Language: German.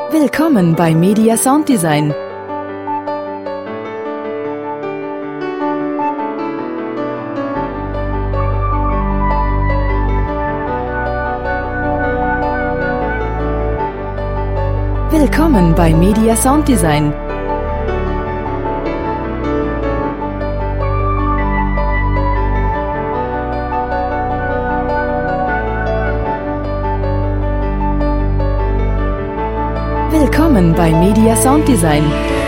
Willkommen bei Media Sounddesign. Willkommen bei Media Sounddesign. Willkommen bei Media Sounddesign.